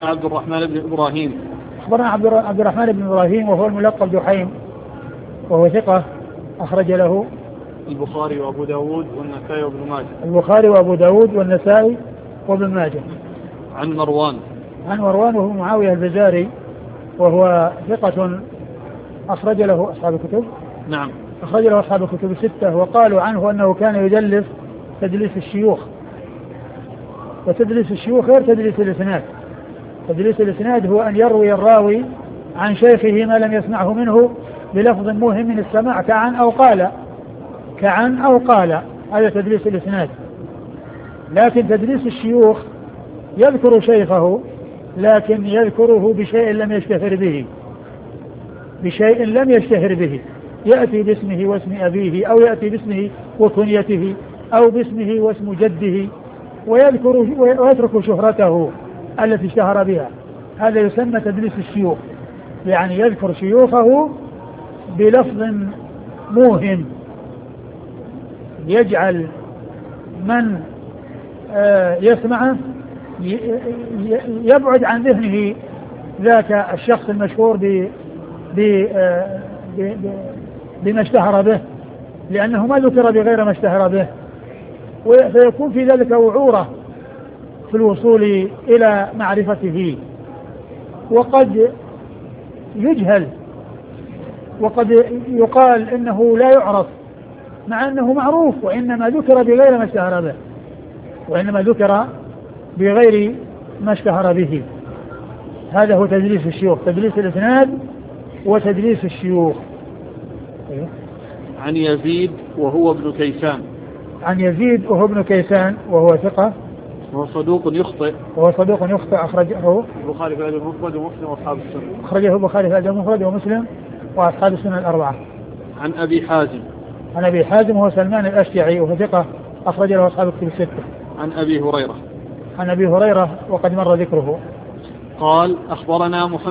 عبد الرحمن بن إبراهيم. أخبرنا عبد الرحمن بن إبراهيم وهو الملقب دحيم وهو ثقة أخرج له البخاري وأبو داود والنسائي وابن ماجه. البخاري وأبو داود والنسائي وابن ماجه. عن مروان وهو معاوية البزاري وهو ثقة أخرج له أصحاب الكتب. نعم. أخرج له أصحاب الكتب الستة. وقالوا عنه أنه كان يدلس تدليس الشيوخ، وتدليس الشيوخ غير تدليس الإسناد. تدليس الإسناد هو أن يروي الراوي عن شيخه ما لم يسمعه منه بلفظ موهم من السماع كعن أو قال، هذا تدليس الإسناد. لكن تدليس الشيوخ يذكر شيخه لكن يذكره بشيء لم يشتهر به، يأتي باسمه واسم أبيه، أو يأتي باسمه وكنيته، أو باسمه واسم جده، ويترك شهرته التي اشتهر بها. هذا يسمى تدليس الشيوخ، يعني يذكر شيوخه بلفظ موهم يجعل من يسمعه يبعد عن ذهنه ذاك الشخص المشهور بما اشتهر به، لأنه ما ذكر بغير ما اشتهر به، فيكون في ذلك وعورة في الوصول إلى معرفته، وقد يجهل، وقد يقال إنه لا يعرف مع أنه معروف، وإنما ذكر بغير ما اشتهر به. هذا هو تدليس الشيوخ، تدليس الإسناد وتدليس الشيوخ. عن يزيد وهو ابن كيسان وهو ثقة وهو صدوق يخطئ أخرجه البخاري في الأدب المفرد ومسلم وأصحاب السنن. أخرجه البخاري في الأدب المفرد ومسلم وأصحاب السنن الأربعة. عن أبي حازم وهو سلمان الأشجعي وهو ثقة أخرج له أصحاب الكتب الستة. عن أبي هريرة وقد مر ذكره. قال أخبرنا محمد